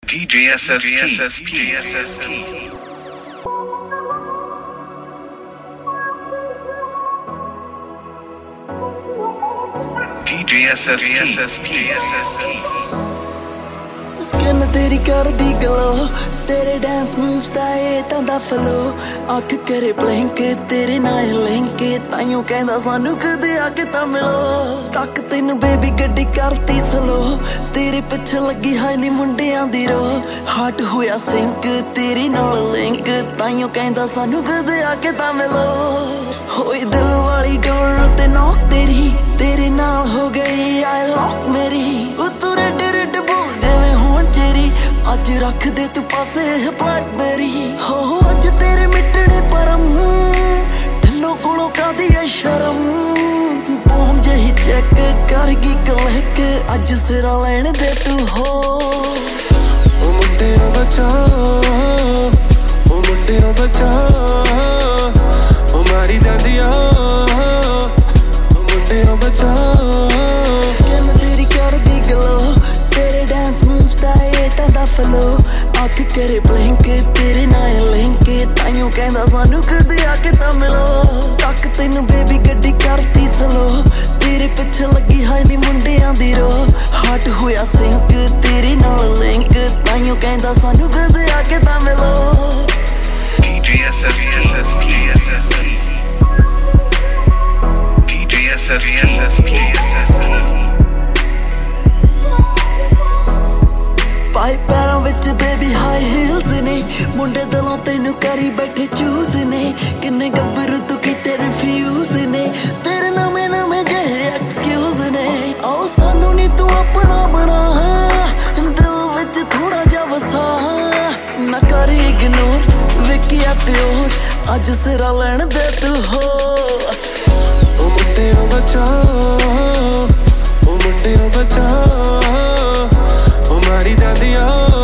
DJ SSP. DJ SSP. Skin तेरी कर दी ग्लो, तेरे डांस मूव्स दा ये तांदा फ्लो, अख करे ब्लिंक तेरे नाल लिंक, ताइयों कहंदा सानू कदे आके तां मिलो। तक तैनू बेबी गड्डी करती स्लो, तेरे पिछे लगी हाय नी मुंडियां दी रो, हार्ट होया सिंक तेरे नाल लिंक, ताइयों कहंदा सानू कदे आके तां मिलो। होई दिल वाली डोर ते नॉक तेरे नाल हो गई आई लॉक मेरी, तू रेड रेड बोल जिवें होण चेरी, अज रख दे तू पासे ब्लैकबेरी। हो अज तेरे मिटने परम, ढिल्लों कोलों कादी है शर्म, बूम जही चेक करगी क्लिक, अज सिरा लैण दे तू हो। ओ मुंडिया बचा, ओ मुंडिया बचा, ओ मारी दांदिया, ओ मुंडिया बचा। स्किन तेरी कर दी ग्लो, तेरे डांस मूव्स दा ये तांदा फ्लो, अख करे ब्लिंक तेरे नाल लिंक, ताइयों कहंदा सानू कदे आके तां मिलो। तक तैनू बेबी गड्डी करती स्लो, तेरे पिछे लगी हाय नी मुंडियां दी रो, हार्ट होया सिंक तेरे नाल लिंक, ताइयों कहंदा सानू कदे आके तां मिलो। DJ SSP. DJ SSP. पाई पैरों विच बेबी हाई हील्स ने, मुंडे दिलों तैनू करी बैठे चूज ने, किन्ने गब्बरू तू कीते रिफ्यूज ने, तेरे नਵੇਂ नਵੇਂ ਜਿਹੇ एक्सक्यूज ने। आओ सानू नी तू अपना बना, दिल विच थोड़ा जा वसा, ना कर इग्नोर विकिया प्योर, अज सिरा लैण दे तू हो। ओ मुंडिया बचा, ओ मुंडिया बचा, ओ मारी दांदिया,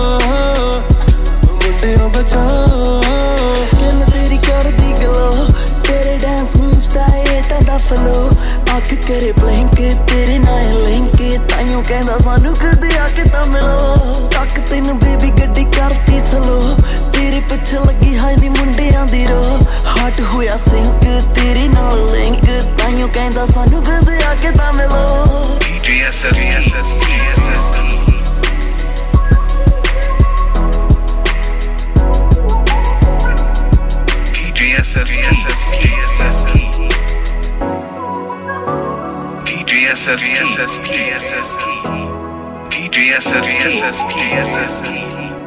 ओ मुंडिया बचा। स्किन तेरी कर दी ग्लो, तेरे डांस मूव्स दा ये तांदा फ्लो, अख करे ब्लिंक तेरे नाल लिंक, ताइयों कहंदा सानू कदे आके तां मिलो। तक तैनू बेबी गड्डी करती स्लो, तेरे पिछे लगी हाय नी मुंडियां दी रो, हार्ट होया सिंक तेरे नाल लिंक, ताइयों कहंदा सानू कदे आके तां मिलो। DJ SSP. DJ SSP. DJ SSP.